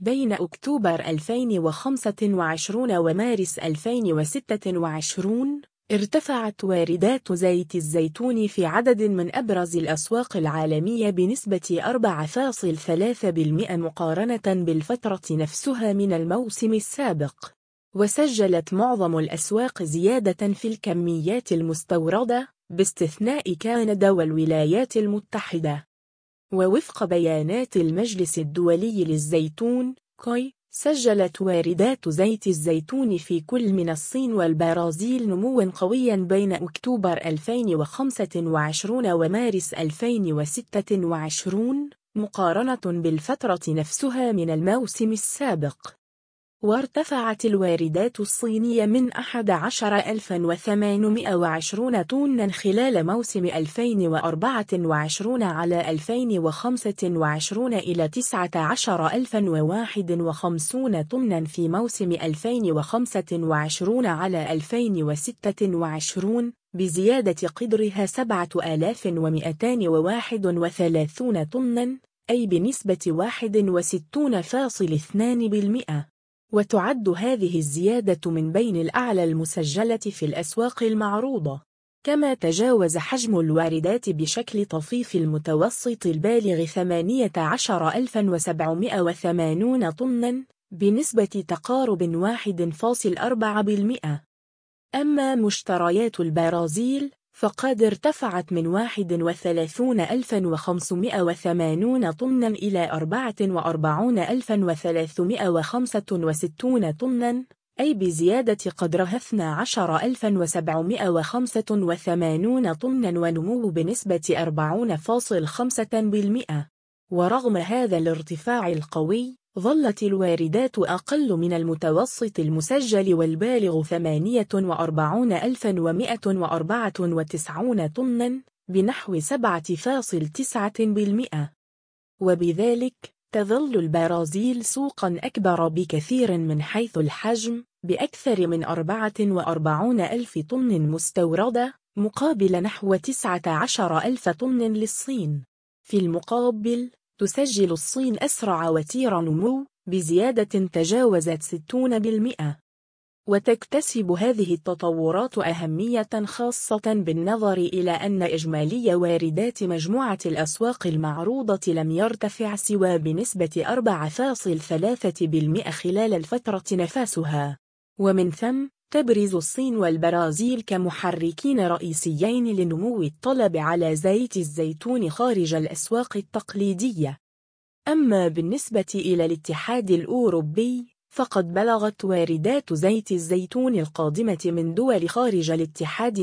بين أكتوبر 2025 ومارس 2026 ارتفعت واردات زيت الزيتون في عدد من أبرز الأسواق العالمية بنسبة 4.3% مقارنة بالفترة نفسها من الموسم السابق، وسجلت معظم الأسواق زيادة في الكميات المستوردة باستثناء كندا والولايات المتحدة. ووفق بيانات المجلس الدولي للزيتون (COI), سجلت واردات زيت الزيتون في كل من الصين والبرازيل نمواً قوياً بين أكتوبر 2025 ومارس 2026 مقارنة بالفترة نفسها من الموسم السابق. وارتفعت الواردات الصينية من 11,820 طناً خلال موسم 2024 على 2025 إلى 19,051 طناً في موسم 2025 على 2026، بزيادة قدرها 7,231 طناً، أي بنسبة 61.2%. وتعد هذه الزيادة من بين الأعلى المسجلة في الأسواق المعروضة. كما تجاوز حجم الواردات بشكل طفيف المتوسط البالغ 18,780 طناً، بنسبة تقارب 1.4%. أما مشتريات البرازيل فقد ارتفعت من 31,580 طناً إلى 44,365 طناً، أي بزيادة قدرها 12,785 طناً ونمو بنسبة 40.5%. ورغم هذا الارتفاع القوي، ظلت الواردات أقل من المتوسط المسجل والبالغ 48,194 طناً، بنحو 7.9%. وبذلك تظل البرازيل سوقاً أكبر بكثير من حيث الحجم، بأكثر من 44,000 طن مستوردة، مقابل نحو 19,000 طن للصين. في المقابل، تسجل الصين أسرع وتير نمو بزيادة تجاوزت 60%. وتكتسب هذه التطورات أهمية خاصة بالنظر إلى أن إجمالي واردات مجموعة الأسواق المعروضة لم يرتفع سوى بنسبة 4.3% خلال الفترة نفسها. ومن ثم تبرز الصين والبرازيل كمحركين رئيسيين لنمو الطلب على زيت الزيتون خارج الأسواق التقليدية. أما بالنسبة إلى الاتحاد الأوروبي، فقد بلغت واردات زيت الزيتون القادمة من دول خارج الاتحاد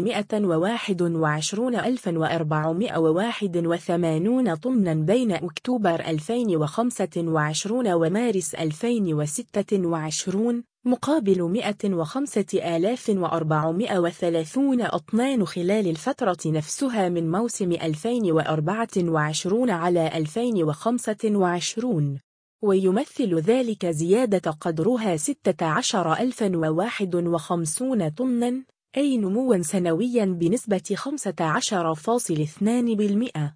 121,481 طناً بين أكتوبر 2025 ومارس 2026، مقابل 105,430 طنان خلال الفترة نفسها من موسم 2024 على 2025. ويمثل ذلك زيادة قدرها 16,051 طناً، أي نمواً سنوياً بنسبة 15.2%.